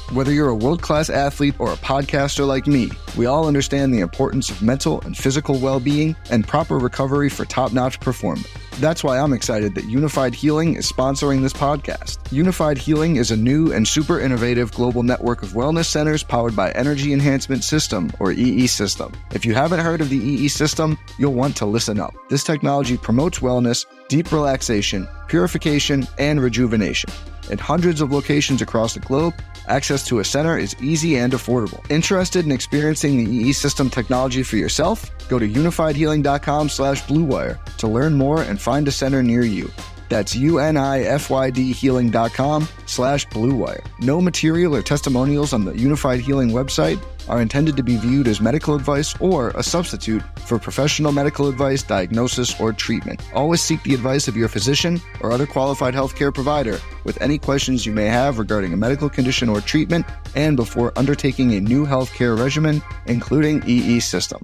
Whether you're a world-class athlete or a podcaster like me, we all understand the importance of mental and physical well-being and proper recovery for top-notch performance. That's why I'm excited that Unified Healing is sponsoring this podcast. Unified Healing is a new and super innovative global network of wellness centers powered by Energy Enhancement System, or EE System. If you haven't heard of the EE System, you'll want to listen up. This technology promotes wellness, deep relaxation, purification, and rejuvenation. In hundreds of locations across the globe, access to a center is easy and affordable. Interested in experiencing the EE System technology for yourself? Go to unifiedhealing.com/bluewire to learn more and find a center near you. That's unifydhealing.com/bluewire. No material or testimonials on the Unified Healing website are intended to be viewed as medical advice or a substitute for professional medical advice, diagnosis, or treatment. Always seek the advice of your physician or other qualified healthcare provider with any questions you may have regarding a medical condition or treatment and before undertaking a new healthcare regimen, including EE System.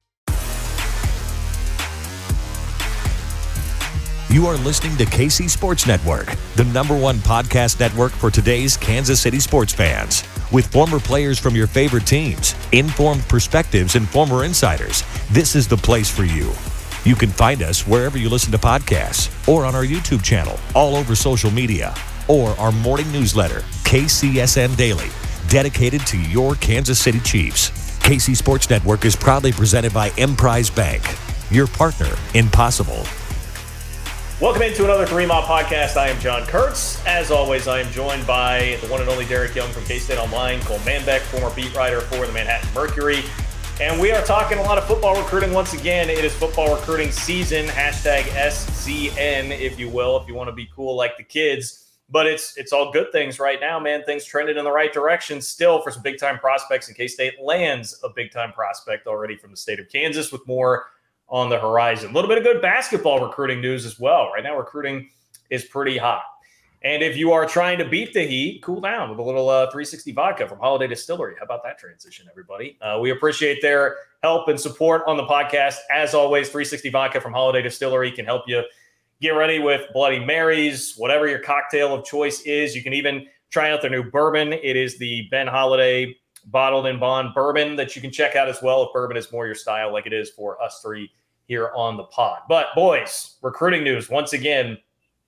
You are listening to KC Sports Network, the #1 podcast network for today's Kansas City sports fans. With former players from your favorite teams, informed perspectives, and former insiders, this is the place for you. You can find us wherever you listen to podcasts or on our YouTube channel, all over social media, or our morning newsletter, KCSN Daily, dedicated to your Kansas City Chiefs. KC Sports Network is proudly presented by Emprise Bank, your partner in possible. Welcome into another Three Mile Podcast. I am John Kurtz. As always, I am joined by the one and only Derek Young from K-State Online, Cole Manbeck, former beat writer for the Manhattan Mercury. And we are talking a lot of football recruiting once again. It is football recruiting season, hashtag SZN, if you will, if you want to be cool like the kids. But it's all good things right now, man. Things trended in the right direction still for some big-time prospects, and K-State lands a big-time prospect already from the state of Kansas with more on the horizon. A little bit of good basketball recruiting news as well. Right now, recruiting is pretty hot. And if you are trying to beat the heat, cool down with a little 360 vodka from Holiday Distillery. How about that transition, everybody? We appreciate their help and support on the podcast. As always, 360 vodka from Holiday Distillery can help you get ready with Bloody Marys, whatever your cocktail of choice is. You can even try out their new bourbon. It is the Ben Holiday Bottled in Bond bourbon that you can check out as well if bourbon is more your style, like it is for us three here on the pod. But boys, recruiting news once again.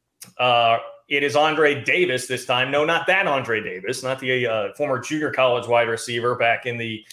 It is Andre Davis this time. No, not that Andre Davis, not the former junior college wide receiver back in the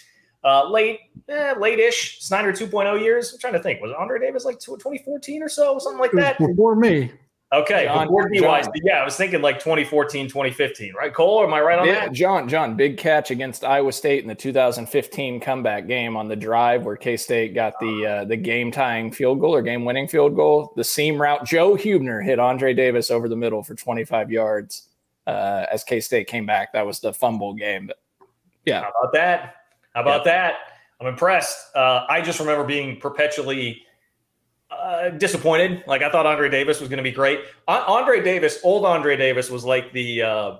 late-ish Snyder 2.0 years. I'm trying to think. Was Andre Davis like 2014 or so, something like that? Before me. Okay, before DYs. Yeah, I was thinking like 2014, 2015, right, Cole? Or am I right on that? John, big catch against Iowa State in the 2015 comeback game on the drive where K-State got the game-tying field goal or game-winning field goal. The seam route, Joe Huebner hit Andre Davis over the middle for 25 yards as K-State came back. That was the fumble game. But yeah. How about that? I'm impressed. I just remember being perpetually disappointed. Like, I thought Andre Davis was going to be great. Old Andre Davis was like the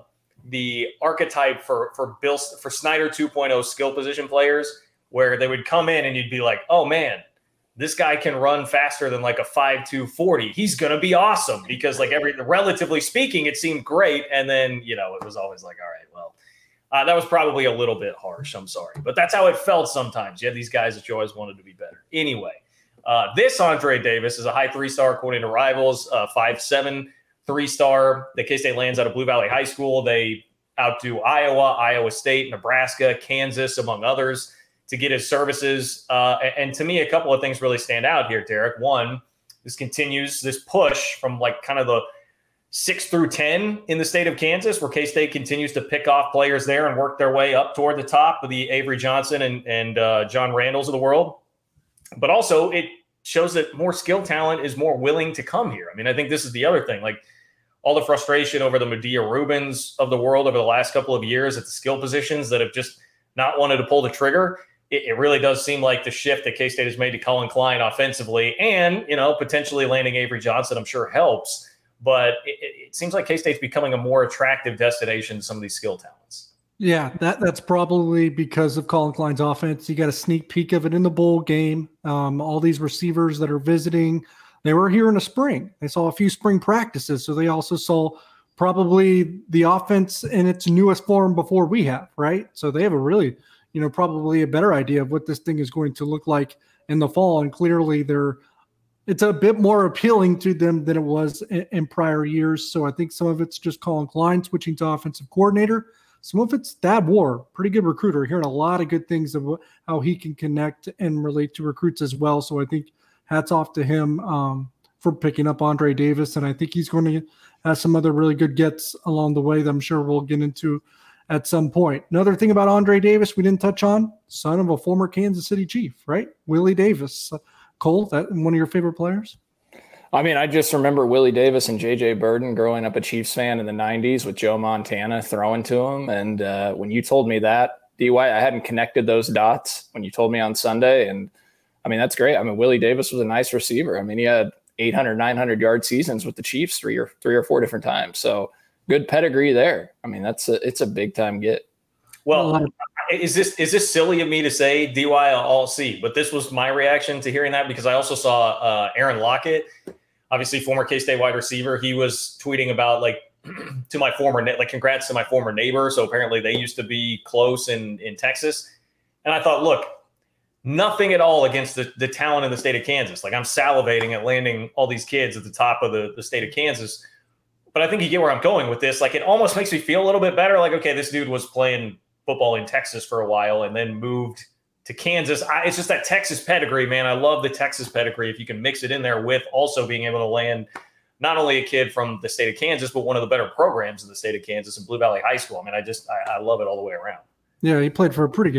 archetype for Snyder 2.0 skill position players, where they would come in and you'd be like, oh man, this guy can run faster than like a 5.2 40. He's going to be awesome, because like relatively speaking, it seemed great. And then, it was always like, all right, well, that was probably a little bit harsh. I'm sorry, but that's how it felt sometimes. You had these guys that you always wanted to be better. Anyway, this Andre Davis is a high 3-star according to Rivals, 5'7", 3-star. The K-State lands out of Blue Valley High School. They outdo Iowa State, Nebraska, Kansas, among others, to get his services. And to me, a couple of things really stand out here, Derek. One, this continues this push from like kind of the 6 through 10 in the state of Kansas, where K-State continues to pick off players there and work their way up toward the top of the Avery Johnson and John Randalls of the world. But also it shows that more skilled talent is more willing to come here. I mean, I think this is the other thing, like all the frustration over the Medea Rubins of the world over the last couple of years at the skill positions that have just not wanted to pull the trigger. It really does seem like the shift that K-State has made to Cullen Klein offensively and, potentially landing Avery Johnson, I'm sure helps. But it seems like K-State's becoming a more attractive destination to some of these skill talents. Yeah, that's probably because of Cullen Klein's offense. You got a sneak peek of it in the bowl game. All these receivers that are visiting, they were here in the spring. They saw a few spring practices, so they also saw probably the offense in its newest form before we have, right? So they have a really, probably a better idea of what this thing is going to look like in the fall. And clearly it's a bit more appealing to them than it was in prior years. So I think some of it's just Colin Klein switching to offensive coordinator. Some of it's Thad War, pretty good recruiter, hearing a lot of good things of how he can connect and relate to recruits as well. So I think hats off to him for picking up Andre Davis. And I think he's going to have some other really good gets along the way that I'm sure we'll get into at some point. Another thing about Andre Davis we didn't touch on, son of a former Kansas City Chief, right? Willie Davis. Cole, that one of your favorite players? I mean, I just remember Willie Davis and J.J. Burden growing up a Chiefs fan in the 90s with Joe Montana throwing to him. And when you told me that, DY, I hadn't connected those dots when you told me on Sunday. And, I mean, that's great. I mean, Willie Davis was a nice receiver. I mean, he had 800, 900-yard seasons with the Chiefs three or four different times. So good pedigree there. I mean, it's a big-time get. Well, is this silly of me to say, DY, I'll see, but this was my reaction to hearing that because I also saw Aaron Lockett, obviously former K-State wide receiver. He was tweeting about to my former, congrats to my former neighbor. So apparently they used to be close in Texas. And I thought, look, nothing at all against the talent in the state of Kansas. Like I'm salivating at landing all these kids at the top of the state of Kansas. But I think you get where I'm going with this. Like it almost makes me feel a little bit better. Like, okay, this dude was playing football in Texas for a while and then moved to Kansas. It's just that Texas pedigree, man. I love the Texas pedigree. If you can mix it in there with also being able to land not only a kid from the state of Kansas, but one of the better programs in the state of Kansas in Blue Valley High School. I mean, I love it all the way around. Yeah, he played for a pretty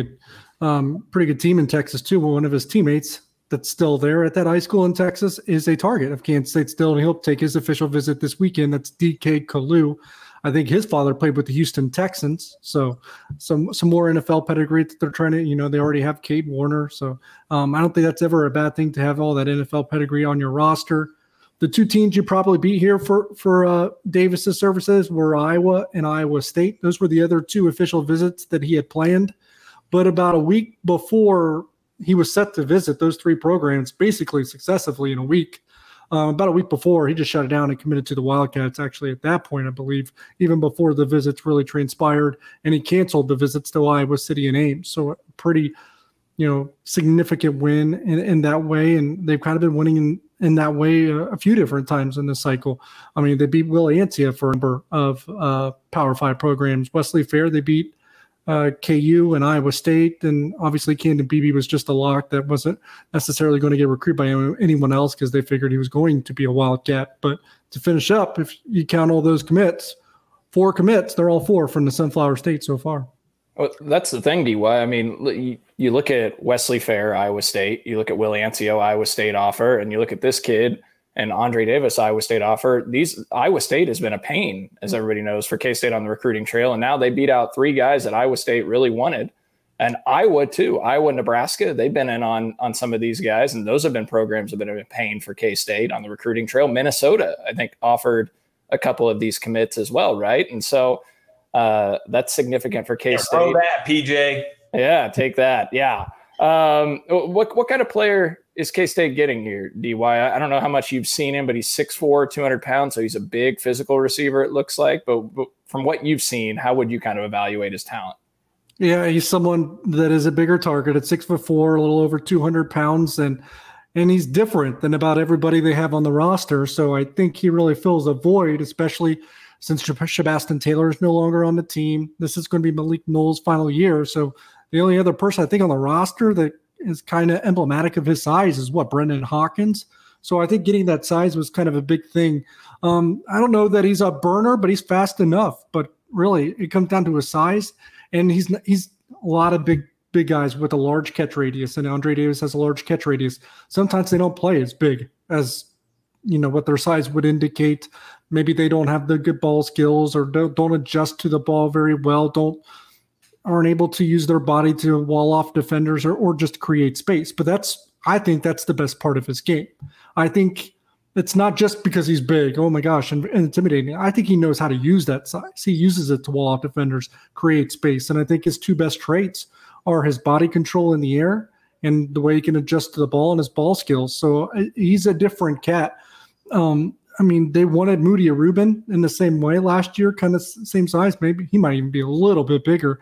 good team in Texas too. One of his teammates that's still there at that high school in Texas is a target of Kansas State still, and he'll take his official visit this weekend. That's DK Kalu. I think his father played with the Houston Texans, so some more NFL pedigree that they're trying to, they already have Cade Warner. So I don't think that's ever a bad thing to have all that NFL pedigree on your roster. The two teams you probably beat here for Davis's services were Iowa and Iowa State. Those were the other two official visits that he had planned. But about a week before he was set to visit those three programs, basically successively in a week, about a week before, he just shut it down and committed to the Wildcats, actually, at that point, I believe, even before the visits really transpired. And he canceled the visits to Iowa City and Ames. So a pretty, significant win in that way. And they've kind of been winning in that way a few different times in this cycle. I mean, they beat Will Ancia for a number of Power 5 programs. Wesley Fair, they beat KU and Iowa State, and obviously Camden Beebe was just a lock that wasn't necessarily going to get recruited by anyone else because they figured he was going to be a Wildcat. But to finish up, if you count all those commits, 4 commits, they're all 4 from the Sunflower State so far. Well, that's the thing, DY. I mean, you look at Wesley Fair, Iowa State, you look at Will Ancio, Iowa State offer, and you look at this kid and Andre Davis, Iowa State offer. Iowa State has been a pain, as everybody knows, for K-State on the recruiting trail. And now they beat out 3 guys that Iowa State really wanted. And Iowa, too. Iowa, Nebraska, they've been in on some of these guys. And those have been programs that have been a pain for K-State on the recruiting trail. Minnesota, I think, offered a couple of these commits as well, right? And so that's significant for K-State. Throw that, PJ. Yeah, take that. Yeah. What kind of player is K-State getting here, DY? I don't know how much you've seen him, but he's 6'4", 200 pounds, so he's a big physical receiver, it looks like. But from what you've seen, how would you kind of evaluate his talent? Yeah, he's someone that is a bigger target at 6'4", a little over 200 pounds, and he's different than about everybody they have on the roster. So I think he really fills a void, especially since Shabastin Taylor is no longer on the team. This is going to be Malik Knowles' final year. So the only other person I think on the roster that is kind of emblematic of his size is Brendan Hawkins. So I think getting that size was kind of a big thing. I don't know that he's a burner, but he's fast enough. But really, it comes down to his size, and he's a lot of big guys with a large catch radius, and Andre Davis has a large catch radius. Sometimes they don't play as big as what their size would indicate. Maybe they don't have the good ball skills, or don't adjust to the ball very well, aren't able to use their body to wall off defenders or just create space. But I think that's the best part of his game. I think it's not just because he's big, oh my gosh, and intimidating. I think he knows how to use that size. He uses it to wall off defenders, create space. And I think his 2 best traits are his body control in the air and the way he can adjust to the ball and his ball skills. So he's a different cat. I mean, they wanted Moody Rubin in the same way last year, kind of same size. Maybe he might even be a little bit bigger.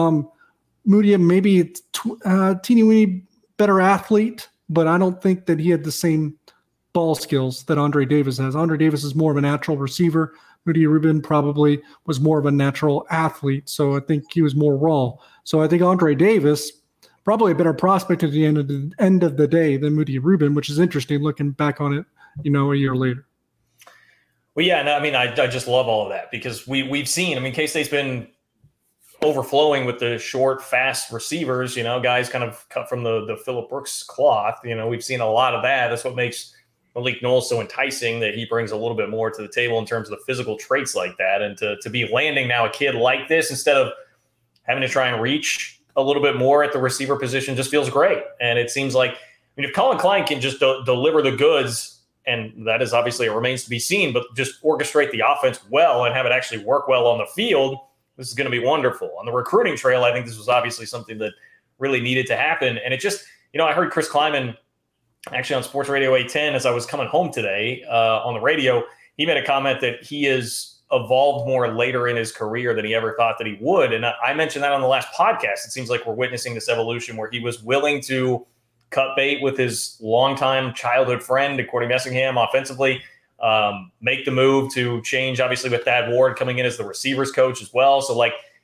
Moody, maybe teeny weeny better athlete, but I don't think that he had the same ball skills that Andre Davis has. Andre Davis is more of a natural receiver. Moody Rubin probably was more of a natural athlete, so I think he was more raw. So I think Andre Davis, probably a better prospect at the end of the day than Moody Rubin, which is interesting looking back on it, a year later. Well, yeah, no, I mean, I just love all of that because we've seen, I mean, K-State's been overflowing with the short, fast receivers, guys kind of cut from the Phillip Brooks cloth. We've seen a lot of that. That's what makes Malik Knowles so enticing, that he brings a little bit more to the table in terms of the physical traits like that. And to be landing now a kid like this instead of having to try and reach a little bit more at the receiver position just feels great. And it seems like, if Colin Klein can just deliver the goods, and that is obviously, it remains to be seen, but just orchestrate the offense well and have it actually work well on the field, this is going to be wonderful. On the recruiting trail, I think this was obviously something that really needed to happen. And it just, I heard Chris Kleiman actually on Sports Radio 810 as I was coming home today on the radio. He made a comment that he has evolved more later in his career than he ever thought that he would. And I mentioned that on the last podcast. It seems like we're witnessing this evolution where he was willing to cut bait with his longtime childhood friend, Cordy Messingham, offensively, make the move to change, obviously, with Thad Ward coming in as the receivers coach as well. So,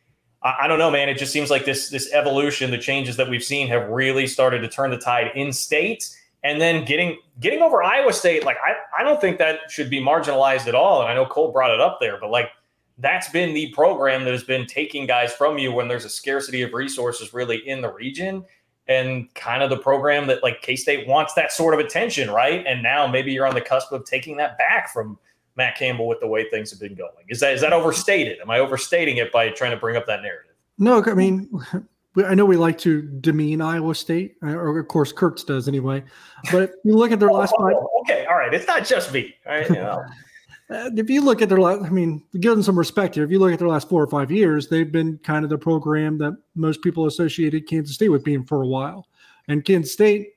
I don't know, man. It just seems like this evolution, the changes that we've seen have really started to turn the tide in state. And then getting over Iowa State, I don't think that should be marginalized at all. And I know Cole brought it up there, but that's been the program that has been taking guys from you when there's a scarcity of resources really in the region, and kind of the program that K-State wants that sort of attention, right? And now maybe you're on the cusp of taking that back from Matt Campbell with the way things have been going. Is that overstated? Am I overstating it by trying to bring up that narrative? No, I mean, I know we like to demean Iowa State, or of course Kurtz does anyway. But if you look at their last five, okay, all right, it's not just me, all right. If you look at their last, give them some respect here. If you look at their last 4 or 5 years, they've been kind of the program that most people associated Kansas State with being for a while. And Kansas State,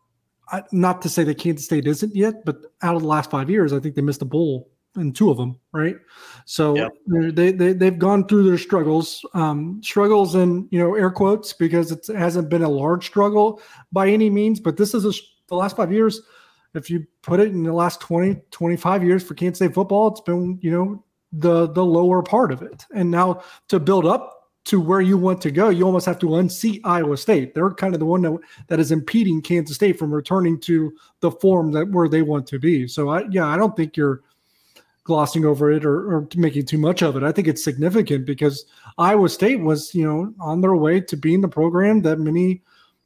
not to say that Kansas State isn't yet, but out of the last 5 years, I think they missed a bowl in 2 of them, right? So yep. They've gone through their struggles in air quotes, because it hasn't been a large struggle by any means. But this is the last 5 years. If you put it in the last 20, 25 years for Kansas State football, it's been, the lower part of it. And now to build up to where you want to go, you almost have to unseat Iowa State. They're kind of the one that is impeding Kansas State from returning to the form where they want to be. So, I don't think you're glossing over it or making too much of it. I think it's significant because Iowa State was, on their way to being the program that many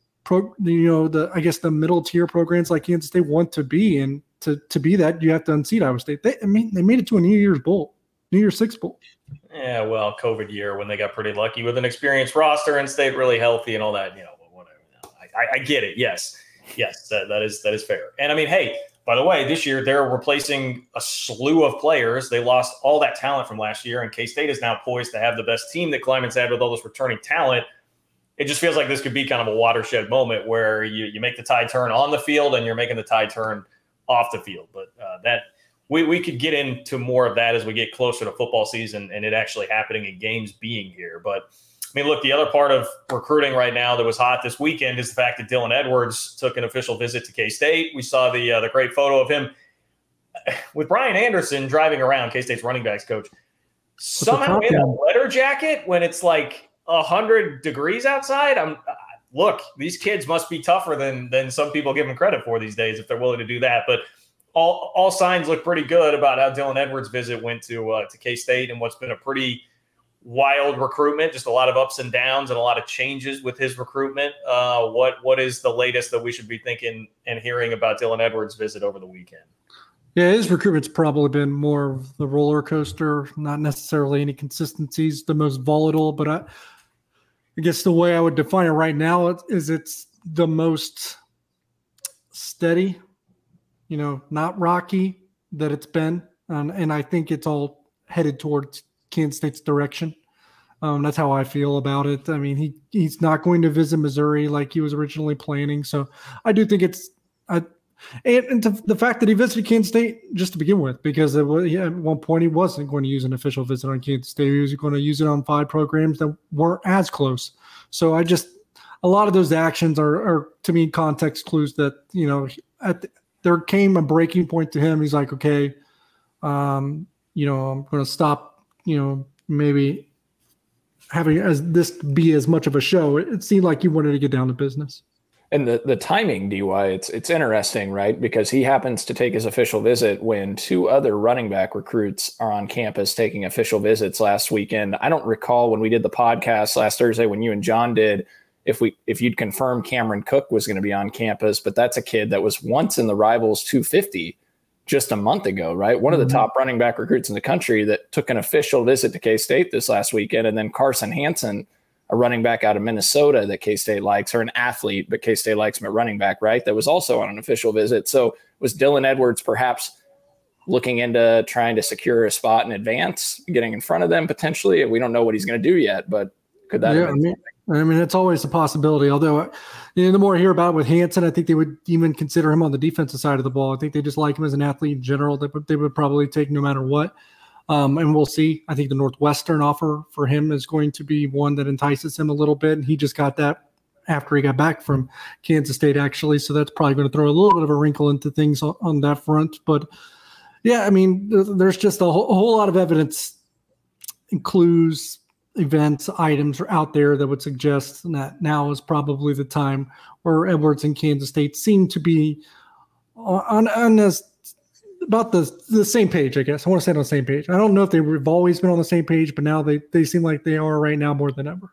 the middle tier programs like Kansas State want to be, and to be that, you have to unseat Iowa State. They made it to a New Year's Six Bowl. Yeah, well, COVID year when they got pretty lucky with an experienced roster and stayed really healthy and all that. Whatever. I get it. Yes, that is fair. And hey, by the way, this year they're replacing a slew of players. They lost all that talent from last year, and K-State is now poised to have the best team that Kleiman's had with all this returning talent. It just feels like this could be kind of a watershed moment where you make the tide turn on the field and you're making the tide turn off the field. But that we could get into more of that as we get closer to football season and it actually happening and games being here. But look, the other part of recruiting right now that was hot this weekend is the fact that Dylan Edwards took an official visit to K-State. We saw the great photo of him with Brian Anderson driving around, K-State's running backs coach, somehow in a leather jacket when it's 100 degrees outside. Look, these kids must be tougher than some people give them credit for these days if they're willing to do that. But all signs look pretty good about how Dylan Edwards' visit went to K-State and what's been a pretty wild recruitment, just a lot of ups and downs and a lot of changes with his recruitment. What is the latest that we should be thinking and hearing about Dylan Edwards' visit over the weekend? Yeah, his recruitment's probably been more of the roller coaster, not necessarily any consistencies, the most volatile. But I guess the way I would define it right now is it's the most steady, not rocky that it's been. And I think it's all headed towards Kansas State's direction. That's how I feel about it. he's not going to visit Missouri like he was originally planning. So I do think And the fact that he visited Kansas State just to begin with, because at one point he wasn't going to use an official visit on Kansas State. He was going to use it on 5 programs that weren't as close. So a lot of those actions are to me, context clues that, there came a breaking point to him. He's like, okay, I'm going to stop, maybe having this be as much of a show. It seemed like he wanted to get down to business. And the timing, DY, it's interesting, right? Because he happens to take his official visit when 2 other running back recruits are on campus taking official visits last weekend. I don't recall when we did the podcast last Thursday when you and John did, if you'd confirmed Cameron Cook was going to be on campus, but that's a kid that was once in the Rivals 250 just a month ago, right? One of the top running back recruits in the country that took an official visit to K-State this last weekend. And then Carson Hansen, a running back out of Minnesota that K-State likes, or an athlete, but K-State likes him at running back, right? That was also on an official visit. So was Dylan Edwards perhaps looking into trying to secure a spot in advance, getting in front of them potentially? We don't know what he's going to do yet, but could that have been something? I mean, it's always a possibility. Although, the more I hear about it with Hansen, I think they would even consider him on the defensive side of the ball. I think they just like him as an athlete in general. They would probably take no matter what. And we'll see. I think the Northwestern offer for him is going to be one that entices him a little bit. And he just got that after he got back from Kansas State, actually. So that's probably going to throw a little bit of a wrinkle into things on that front. But, yeah, I mean, there's just a whole lot of evidence and clues, events, items are out there that would suggest that now is probably the time where Edwards and Kansas State seem to be on about the same page, I guess. I want to say on the same page. I don't know if they've always been on the same page, but now they seem like they are right now more than ever.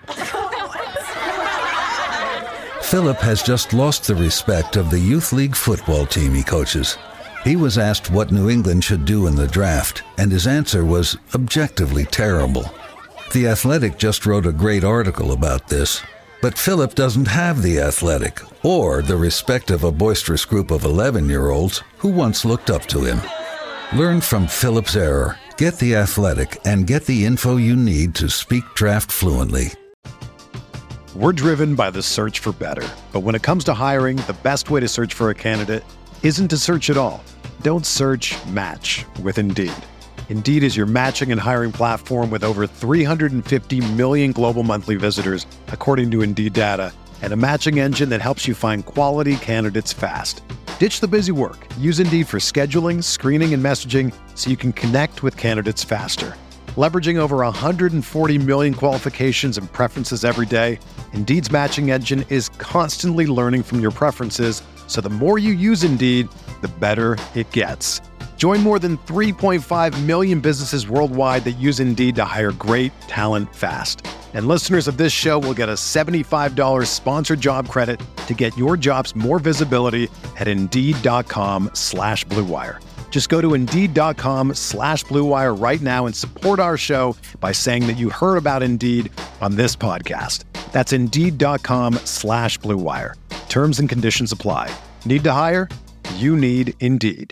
Philip has just lost the respect of the youth league football team he coaches. He was asked what New England should do in the draft, and his answer was objectively terrible. The Athletic just wrote a great article about this, but Philip doesn't have the Athletic or the respect of a boisterous group of 11-year-olds who once looked up to him. Learn from Philip's error, get the Athletic, and get the info you need to speak draft fluently. We're driven by the search for better, but when it comes to hiring, the best way to search for a candidate isn't to search at all. Don't search, match with Indeed. Indeed is your matching and hiring platform with over 350 million global monthly visitors, according to Indeed data, and a matching engine that helps you find quality candidates fast. Ditch the busy work. Use Indeed for scheduling, screening, and messaging so you can connect with candidates faster. Leveraging over 140 million qualifications and preferences every day, Indeed's matching engine is constantly learning from your preferences, so the more you use Indeed, the better it gets. Join more than 3.5 million businesses worldwide that use Indeed to hire great talent fast. And listeners of this show will get a $75 sponsored job credit to get your jobs more visibility at Indeed.com/Blue Wire. Just go to Indeed.com/Blue Wire right now and support our show by saying that you heard about Indeed on this podcast. That's Indeed.com/Blue Wire. Terms and conditions apply. Need to hire? You need Indeed.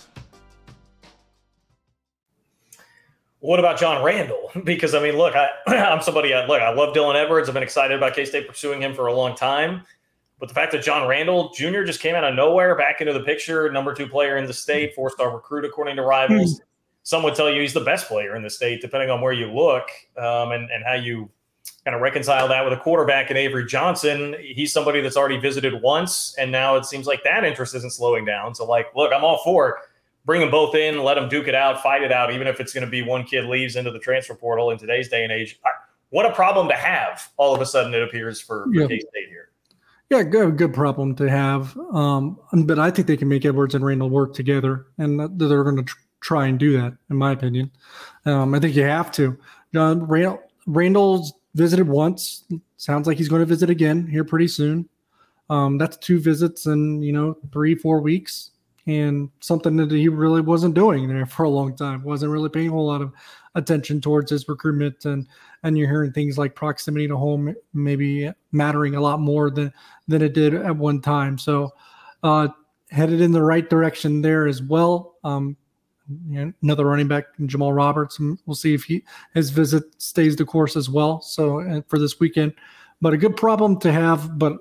What about John Randall? Because, I mean, look, I'm somebody, I love Dylan Edwards. I've been excited about K-State pursuing him for a long time. But the fact that John Randall Jr. just came out of nowhere back into the picture, number 2 player in the state, 4-star recruit, according to Rivals. Some would tell you he's the best player in the state, depending on where you look and how you kind of reconcile that with a quarterback in Avery Johnson. He's somebody that's already visited once, and now it seems like that interest isn't slowing down. So, look, I'm all for it. Bring them both in, let them duke it out, fight it out, even if it's going to be one kid leaves into the transfer portal in today's day and age. What a problem to have, all of a sudden, it appears, for K-State here. Yeah, good problem to have. But I think they can make Edwards and Randall work together, and they're going to try and do that, in my opinion. I think you have to. Randall's visited once. Sounds like he's going to visit again here pretty soon. That's 2 visits in 3-4 weeks. And something that he really wasn't doing there for a long time. Wasn't really paying a whole lot of attention towards his recruitment. And you're hearing things like proximity to home maybe mattering a lot more than it did at one time. So headed in the right direction there as well. Another running back, Jamal Roberts. We'll see if his visit stays the course as well. So for this weekend. But a good problem to have, but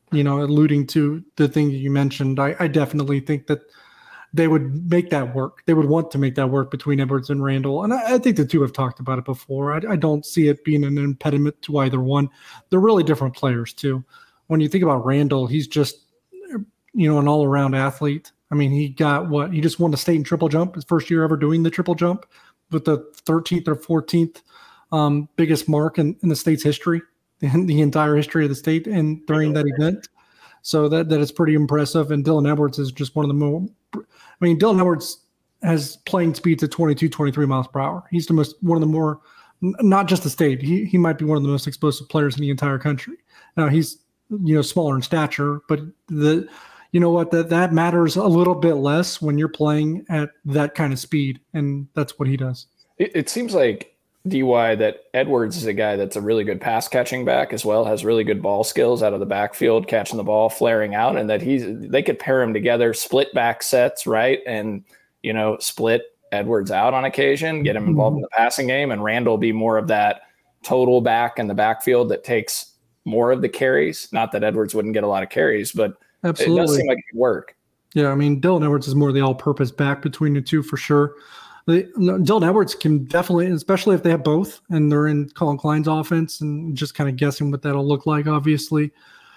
alluding to the thing that you mentioned, I definitely think that they would make that work. They would want to make that work between Edwards and Randall. And I think the two have talked about it before. I don't see it being an impediment to either one. They're really different players too. When you think about Randall, he's just, an all-around athlete. I mean, he just won the state in triple jump, his first year ever doing the triple jump, with the 13th or 14th biggest mark in the state's history, in the entire history of the state, and during that event. So that is pretty impressive. And Dylan Edwards is just one of the more – Dylan Edwards has playing speeds at 22, 23 miles per hour. He's one of the more – not just the state. He might be one of the most explosive players in the entire country. Now, he's, smaller in stature, but that matters a little bit less when you're playing at that kind of speed, and that's what he does. It seems like – DY, that Edwards is a guy that's a really good pass catching back as well, has really good ball skills out of the backfield, catching the ball, flaring out, and that they could pair him together, split back sets, right? And, split Edwards out on occasion, get him involved in the passing game, and Randall be more of that total back in the backfield that takes more of the carries. Not that Edwards wouldn't get a lot of carries, but absolutely, it does seem like it could work. Yeah, Dylan Edwards is more the all-purpose back between the two for sure. Dylan Edwards can definitely, especially if they have both and they're in Colin Klein's offense and just kind of guessing what that'll look like, obviously.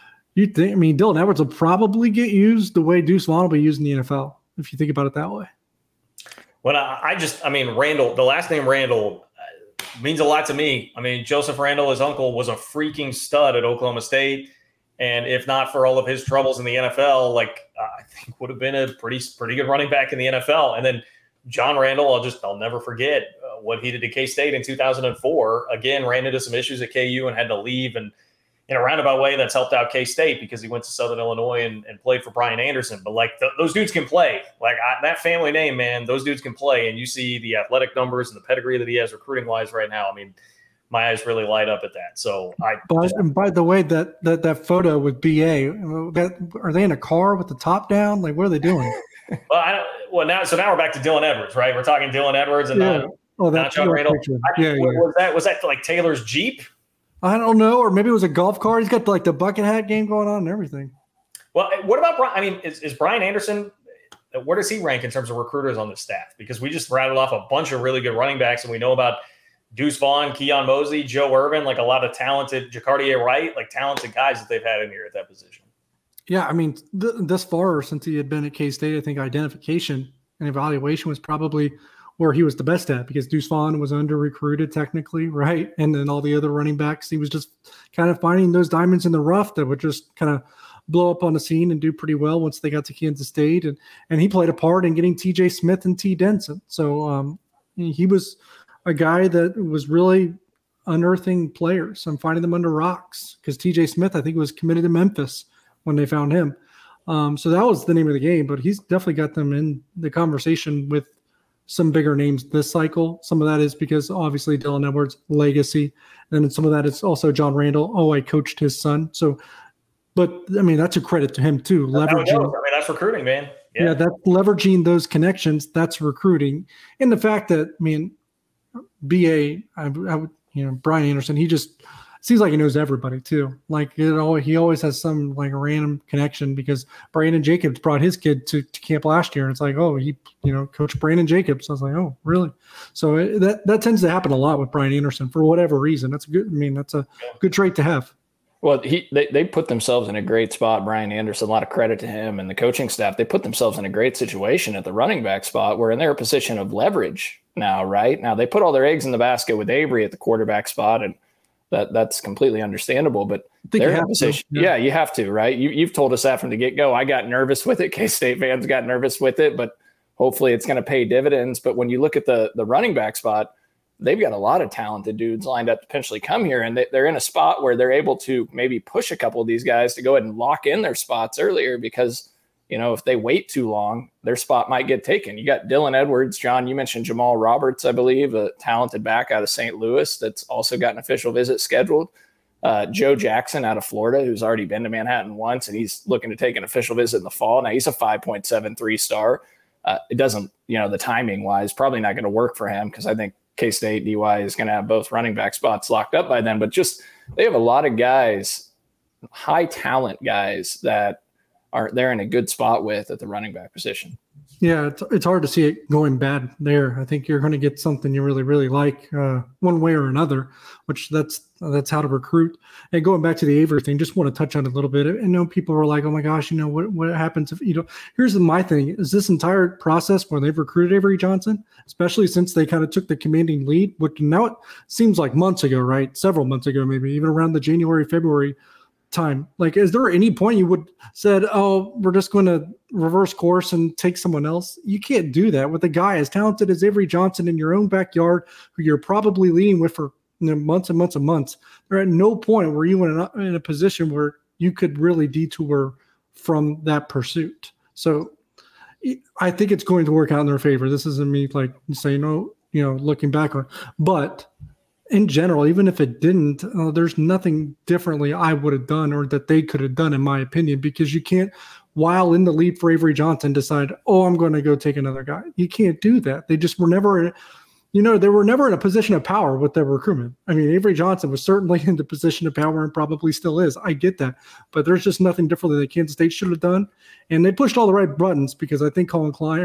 Dylan Edwards will probably get used the way Deuce Vaughn will be used in the NFL, if you think about it that way. Well, Randall, the last name Randall means a lot to me. Joseph Randall, his uncle, was a freaking stud at Oklahoma State. And if not for all of his troubles in the NFL, I think would have been a pretty good running back in the NFL. And then John Randall, I'll never forget what he did to K-State in 2004. Again, ran into some issues at KU and had to leave. And in a roundabout way, that's helped out K-State because he went to Southern Illinois and played for Brian Anderson. But those dudes can play. That family name, man, those dudes can play. And you see the athletic numbers and the pedigree that he has recruiting wise right now. My eyes really light up at that. So and by the way, that photo with BA, are they in a car with the top down? What are they doing? Now we're back to Dylan Edwards, right? We're talking Dylan Edwards and not John Randall. Was that like Taylor's Jeep? I don't know, or maybe it was a golf cart. He's got the bucket hat game going on and everything. Well, what about Brian? Is Brian Anderson? Where does he rank in terms of recruiters on the staff? Because we just rattled off a bunch of really good running backs, and we know about Deuce Vaughn, Keon Mosley, Joe Irvin, a lot of talented Jacardier Wright, talented guys that they've had in here at that position. Yeah, thus far since he had been at K-State, I think identification and evaluation was probably where he was the best at because Deuce Vaughn was under-recruited technically, right? And then all the other running backs, he was just kind of finding those diamonds in the rough that would just kind of blow up on the scene and do pretty well once they got to Kansas State. And he played a part in getting T.J. Smith and T. Denson. So he was a guy that was really unearthing players and finding them under rocks because T.J. Smith, I think, was committed to Memphis when they found him. So that was the name of the game, but he's definitely got them in the conversation with some bigger names this cycle. Some of that is because obviously Dylan Edwards' legacy, and then some of that is also John Randall. Oh, I coached his son. So, but that's a credit to him too. Leveraging. That's recruiting, man. Yeah, that's leveraging those connections. That's recruiting. And the fact that, BA, Brian Anderson, he just seems like he knows everybody too. He always has some random connection because Brandon Jacobs brought his kid to camp last year. And it's he coached Brandon Jacobs. I was like, oh, really? So that tends to happen a lot with Brian Anderson for whatever reason. That's that's a good trait to have. Well, they put themselves in a great spot. Brian Anderson, a lot of credit to him and the coaching staff. They put themselves in a great situation at the running back spot where in their position of leverage now, right? Now they put all their eggs in the basket with Avery at the quarterback spot, and that's completely understandable. But they're in a position. Yeah, you have to, right? You've told us that from the get-go. I got nervous with it. K-State fans got nervous with it, but hopefully it's going to pay dividends. But when you look at the running back spot, they've got a lot of talented dudes lined up to potentially come here, and they're in a spot where they're able to maybe push a couple of these guys to go ahead and lock in their spots earlier because, if they wait too long, their spot might get taken. You got Dylan Edwards, John, you mentioned Jamal Roberts, I believe, a talented back out of St. Louis that's also got an official visit scheduled. Joe Jackson out of Florida, who's already been to Manhattan once, and he's looking to take an official visit in the fall. Now he's a 5.73 star. It doesn't, the timing wise, probably not going to work for him because I think K-State DY is going to have both running back spots locked up by then, but just they have a lot of guys high talent guys that they're in a good spot with at the running back position. Yeah, it's hard to see it going bad there. I think you're going to get something you really, really like one way or another, which that's how to recruit. And going back to the Avery thing, just want to touch on it a little bit. I know people were like, oh my gosh, what happens if, here's my thing is this entire process where they've recruited Avery Johnson, especially since they kind of took the commanding lead, which now it seems like months ago, right? Several months ago, maybe even around the January, February time. Like, is there any point you would said, oh, we're just going to reverse course and take someone else? You can't do that with a guy as talented as Avery Johnson in your own backyard, who you're probably leading with for months and months and months. There at no point were you in a position where you could really detour from that pursuit. So I think it's going to work out in their favor. This isn't me like saying, oh, looking back on, but in general, even if it didn't, there's nothing differently I would have done or that they could have done, in my opinion, because you can't, while in the lead for Avery Johnson, decide, oh, I'm going to go take another guy. You can't do that. They just were never, they were never in a position of power with their recruitment. I mean, Avery Johnson was certainly in the position of power and probably still is. I get that. But there's just nothing different that Kansas State should have done. And they pushed all the right buttons because I think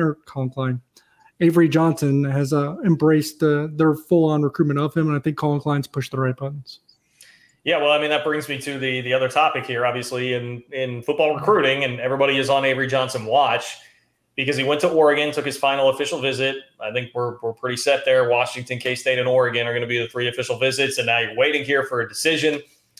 Avery Johnson has embraced their full-on recruitment of him, and I think Colin Klein's pushed the right buttons. Yeah, well, I mean, that brings me to the other topic here, obviously, in football recruiting, and everybody is on Avery Johnson watch because he went to Oregon, took his final official visit. I think we're pretty set there. Washington, K-State, and Oregon are going to be the 3 official visits, and now you're waiting here for a decision.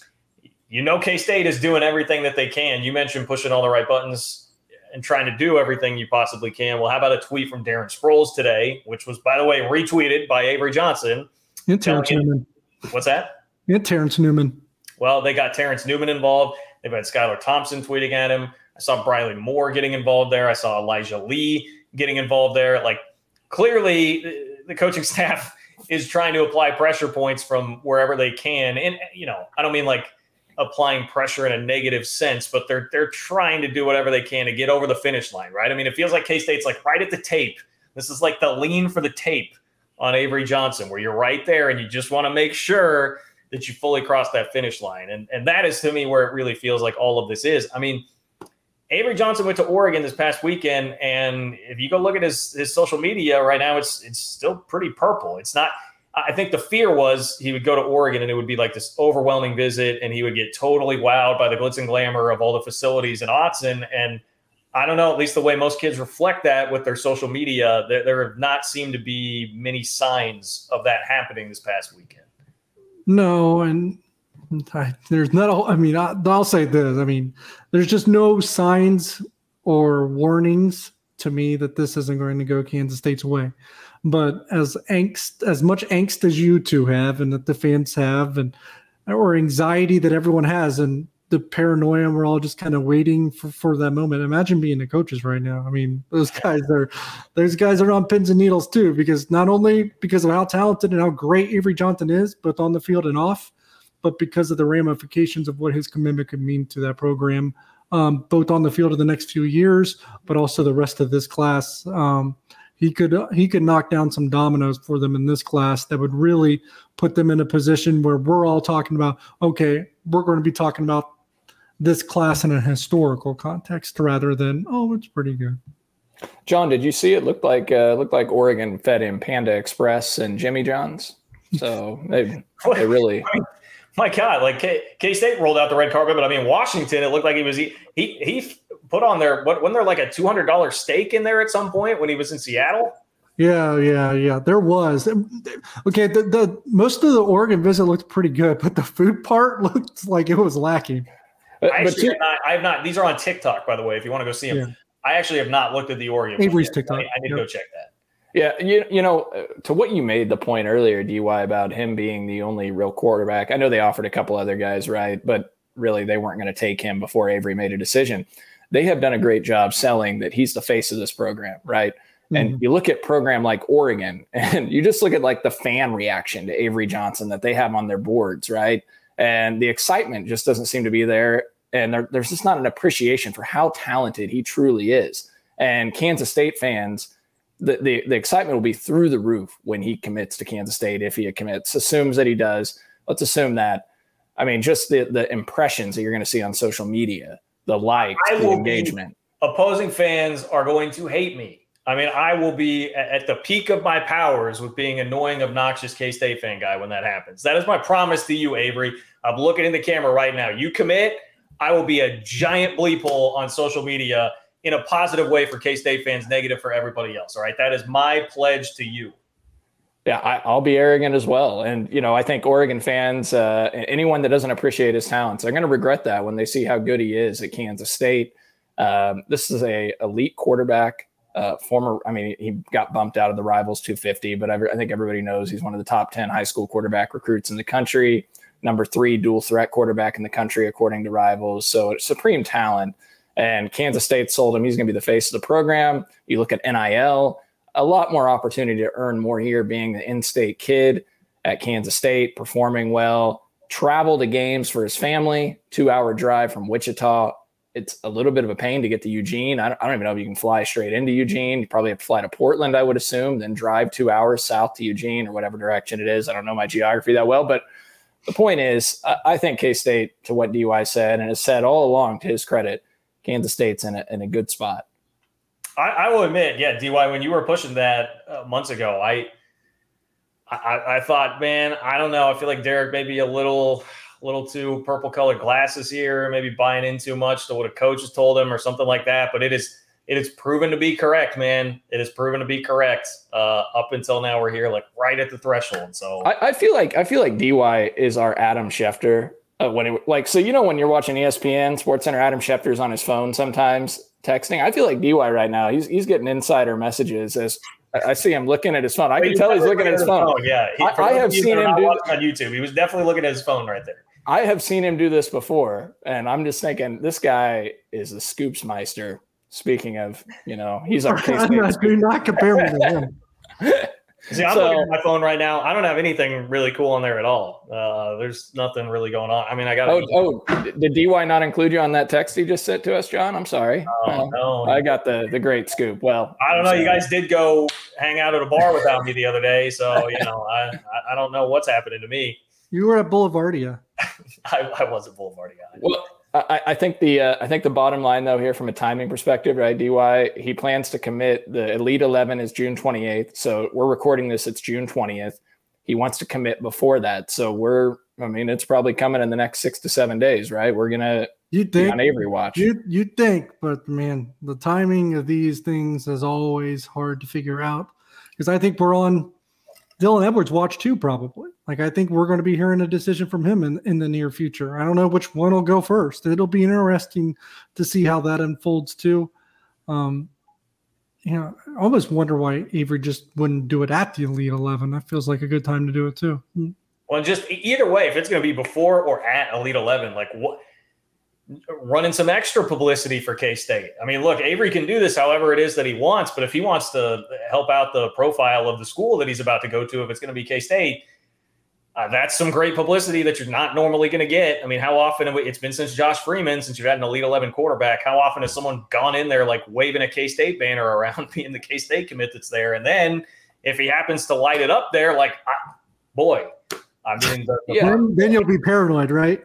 K-State is doing everything that they can. You mentioned pushing all the right buttons and trying to do everything you possibly can. Well, how about a tweet from Darren Sproles today, which was, by the way, retweeted by Avery Johnson. And Terrence Newman. What's that? And Terrence Newman. Well, they got Terrence Newman involved. They've had Skylar Thompson tweeting at him. I saw Briley Moore getting involved there. I saw Elijah Lee getting involved there. Like, clearly the coaching staff is trying to apply pressure points from wherever they can. And, I don't mean like applying pressure in a negative sense, but they're trying to do whatever they can to get over the finish line, right? I mean, it feels like K-State's like right at the tape. This is like the lean for the tape on Avery Johnson, where you're right there and you just want to make sure that you fully cross that finish line. And that is, to me, where it really feels like all of this is. I mean, Avery Johnson went to Oregon this past weekend, and if you go look at his social media right now, it's still pretty purple. It's not – I think the fear was he would go to Oregon and it would be like this overwhelming visit and he would get totally wowed by the glitz and glamour of all the facilities in Autzen. And I don't know, at least the way most kids reflect that with their social media, there have not seemed to be many signs of that happening this past weekend. No, and there's not – I'll say this. I mean, there's just no signs or warnings to me that this isn't going to go Kansas State's way. But as much angst as you two have and that the fans have or anxiety that everyone has and the paranoia, and we're all just kind of waiting for that moment. Imagine being the coaches right now. I mean, those guys are on pins and needles too, because not only because of how talented and how great Avery Johnson is, both on the field and off, but because of the ramifications of what his commitment could mean to that program, both on the field of the next few years, but also the rest of this class. He could knock down some dominoes for them in this class that would really put them in a position where we're all talking about, okay, we're going to be talking about this class in a historical context rather than, oh, it's pretty good. John, did you see it? Looked like Oregon fed him Panda Express and Jimmy John's. So they really. My God, like K-State rolled out the red carpet, but I mean Washington, it looked like he put on there. Wasn't there like a $200 steak in there at some point when he was in Seattle? Yeah. There was. Okay, the most of the Oregon visit looked pretty good, but the food part looked like it was lacking. I have not. These are on TikTok, by the way. If you want to go see them, yeah. I actually have not looked at the Oregon. Avery's TikTok. I need to go check that. Yeah, to what you made the point earlier, DY, about him being the only real quarterback. I know they offered a couple other guys, right? But really, they weren't going to take him before Avery made a decision. They have done a great job selling that he's the face of this program, right? Mm-hmm. And you look at a program like Oregon, and you just look at like the fan reaction to Avery Johnson that they have on their boards, right? And the excitement just doesn't seem to be there. And there's just not an appreciation for how talented he truly is. And Kansas State fans, the excitement will be through the roof when he commits to Kansas State. If he commits, assumes that he does. Let's assume that. I mean, just the impressions that you're going to see on social media, the likes, the engagement. Opposing fans are going to hate me. I mean, I will be at the peak of my powers with being annoying, obnoxious K-State fan guy when that happens. That is my promise to you, Avery. I'm looking in the camera right now. You commit, I will be a giant bleep hole on social media in a positive way for K-State fans, negative for everybody else. All right, that is my pledge to you. Yeah, I'll be arrogant as well. And, I think Oregon fans, anyone that doesn't appreciate his talents, they're going to regret that when they see how good he is at Kansas State. This is a elite quarterback. He got bumped out of the Rivals 250, but I think everybody knows he's one of the top 10 high school quarterback recruits in the country. Number 3 dual threat quarterback in the country, according to Rivals. So supreme talent. And Kansas State sold him. He's going to be the face of the program. You look at NIL, a lot more opportunity to earn more here, being the in-state kid at Kansas State, performing well, travel to games for his family, 2-hour drive from Wichita. It's a little bit of a pain to get to Eugene. I don't even know if you can fly straight into Eugene. You probably have to fly to Portland, I would assume, then drive 2 hours south to Eugene or whatever direction it is. I don't know my geography that well, but the point is, I think K-State, to what DY said, and has said all along to his credit, Kansas State's in a good spot. I will admit, yeah, DY, when you were pushing that months ago, I thought, man, I don't know. I feel like Derek may be a little too purple-colored glasses here, maybe buying in too much to what a coach has told him or something like that. But it is proven to be correct, man. It is proven to be correct. Up until now, we're here like right at the threshold. So I feel like DY is our Adam Schefter. When you're watching ESPN, SportsCenter, Adam Schefter's on his phone sometimes texting. I feel like DY right now, he's getting insider messages as I see him looking at his phone. I can tell he's looking at his phone. Yeah, I have seen him do on YouTube. He was definitely looking at his phone right there. I have seen him do this before, and I'm just thinking this guy is a Scoopsmeister. Speaking of, he's our case. Do not compare me to him. See, I'm looking at my phone right now. I don't have anything really cool on there at all. There's nothing really going on. I mean, I got. Did DY not include you on that text he just sent to us, John? I'm sorry. No. I got the great scoop. Well, I don't know. You guys did go hang out at a bar without me the other day, so I don't know what's happening to me. You were at Boulevardia. I was at Boulevardia. Well, I think the bottom line though here from a timing perspective, right? DY, he plans to commit. The Elite 11 is June 28th, so we're recording this. It's June 20th. He wants to commit before that, so it's probably coming in the next 6 to 7 days, right? We're gonna be on Avery watch. You think, but man, the timing of these things is always hard to figure out because I think we're on Dylan Edwards watch too, probably. Like, I think we're going to be hearing a decision from him in the near future. I don't know which one will go first. It'll be interesting to see how that unfolds too. I almost wonder why Avery just wouldn't do it at the Elite 11. That feels like a good time to do it too. Well, just either way, if it's going to be before or at Elite 11, like what? Running some extra publicity for K-State. I mean, look, Avery can do this however it is that he wants, but if he wants to help out the profile of the school that he's about to go to, if it's going to be K-State, that's some great publicity that you're not normally going to get. I mean, how often it's been since Josh Freeman, since you've had an Elite 11 quarterback, how often has someone gone in there like waving a K-State banner around being the K-State commit that's there? And then if he happens to light it up there, like, then you'll be paranoid, right?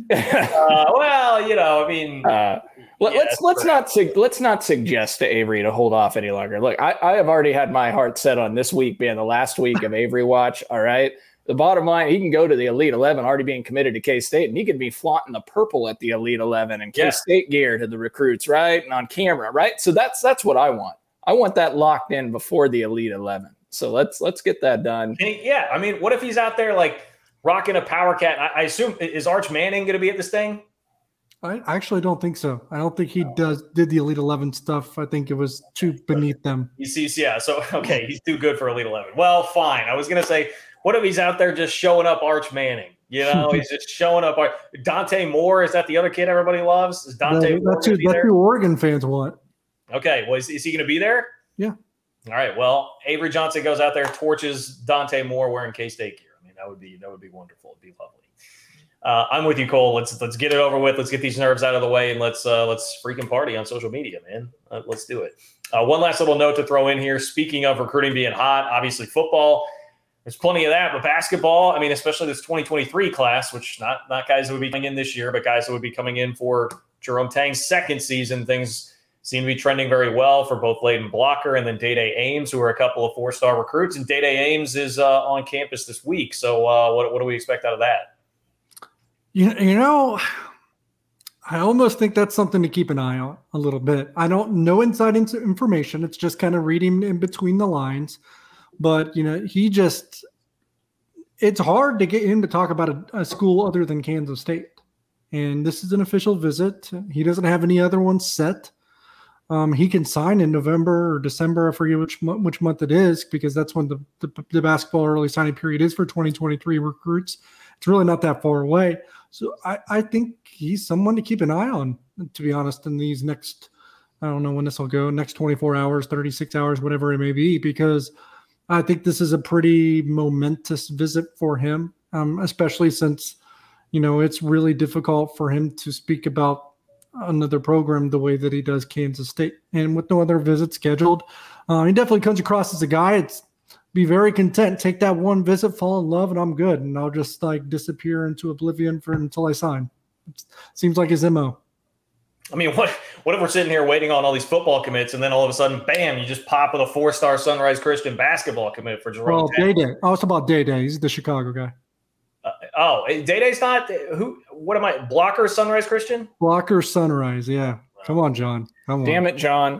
Let's not suggest to Avery to hold off any longer. Look, I have already had my heart set on this week being the last week of Avery watch. All right. The bottom line, he can go to the Elite 11 already being committed to K-State, and he could be flaunting the purple at the Elite 11 and K-State gear to the recruits, right? And on camera, right? So that's what I want. I want that locked in before the Elite 11. So let's get that done. Yeah. I mean, what if he's out there like rocking a Power Cat? I assume, is Arch Manning going to be at this thing? I actually don't think so. I don't think he did the Elite 11 stuff. I think it was too beneath them. Yeah. So, okay, he's too good for Elite 11. Well, fine. I was going to say, what if he's out there just showing up Arch Manning? He's just showing up. Dante Moore, is that the other kid everybody loves? Is Dante Moore that's who Oregon fans want. Okay. Well, is he going to be there? Yeah. All right. Well, Avery Johnson goes out there, torches Dante Moore wearing K-State gear. I mean, that would be wonderful. It'd be lovely. I'm with you, Cole. Let's get it over with. Let's get these nerves out of the way, and let's freaking party on social media, man. Let's do it. One last little note to throw in here. Speaking of recruiting being hot, obviously football there's plenty of that. But basketball, I mean, especially this 2023 class, which not guys that would be coming in this year, but guys that would be coming in for Jerome Tang's second season, things seem to be trending very well for both Layden Blocker and then Day-Day Ames, who are a couple of 4-star recruits. And Day-Day Ames is on campus this week. So what do we expect out of that? You know, I almost think that's something to keep an eye on a little bit. I don't know inside information. It's just kind of reading in between the lines. But, you know, it's hard to get him to talk about a school other than Kansas State. And this is an official visit. He doesn't have any other ones set. He can sign in November or December. I forget which month it is, because that's when the basketball early signing period is for 2023 recruits. It's really not that far away. So I think he's someone to keep an eye on, to be honest, in these next, I don't know when this will go, next 24 hours, 36 hours, whatever it may be, because I think this is a pretty momentous visit for him, especially since, you know, it's really difficult for him to speak about another program the way that he does Kansas State. And with no other visits scheduled, he definitely comes across as a guy. It's be very content, take that one visit, fall in love, and I'm good. And I'll just like disappear into oblivion until I sign. It seems like his MO. I mean, what if we're sitting here waiting on all these football commits, and then all of a sudden, bam, you just pop with a 4-star Sunrise Christian basketball commit for Jerome? Well, Day-Day. I was talking about Day-Day. He's the Chicago guy. Day-Day's not who? What am I? Blocker Sunrise Christian? Blocker Sunrise. Yeah. Come on, John. Come on. Damn it, John.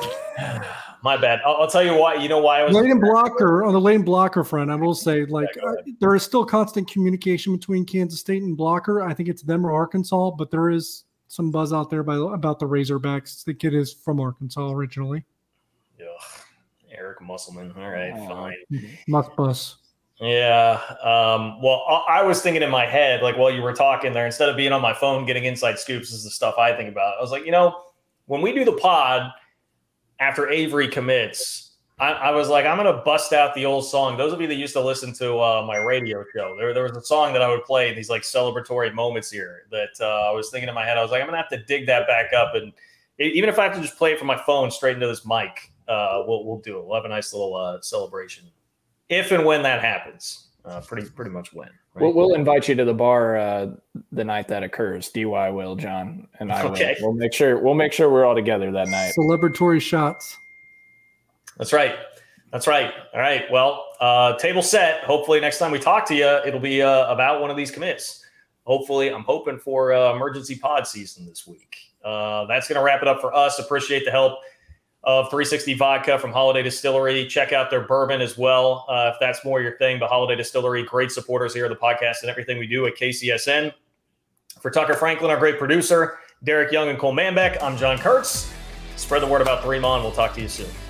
My bad. I'll tell you why. You know why I was Layden Blocker on the Layden Blocker front. I will say, there is still constant communication between Kansas State and Blocker. I think it's them or Arkansas, but there is some buzz out there about the Razorbacks. The kid is from Arkansas originally. Ugh. Eric Musselman. All right, fine. Must bus. Yeah. Well, I was thinking in my head, like while you were talking there, instead of being on my phone getting inside scoops is the stuff I think about. I was like, you know, when we do the pod after Avery commits, I was like, I'm going to bust out the old song. Those of you that used to listen to my radio show, there was a song that I would play, these like celebratory moments here that I was thinking in my head. I was like, I'm going to have to dig that back up. And even if I have to just play it from my phone straight into this mic, we'll do it. We'll have a nice little celebration. If and when that happens, pretty much when. Right? We'll invite you to the bar the night that occurs. DY will, John, and I will. We'll make sure we're all together that night. Celebratory shots. That's right. All right. Well, table set. Hopefully next time we talk to you, it'll be about one of these commits. Hopefully, I'm hoping for emergency pod season this week. That's going to wrap it up for us. Appreciate the help of 360 Vodka from Holiday Distillery. Check out their bourbon as well, if that's more your thing. But Holiday Distillery, great supporters here of the podcast and everything we do at KCSN. For Tucker Franklin, our great producer, Derek Young and Cole Manbeck, I'm John Kurtz. Spread the word about Bremen. We'll talk to you soon.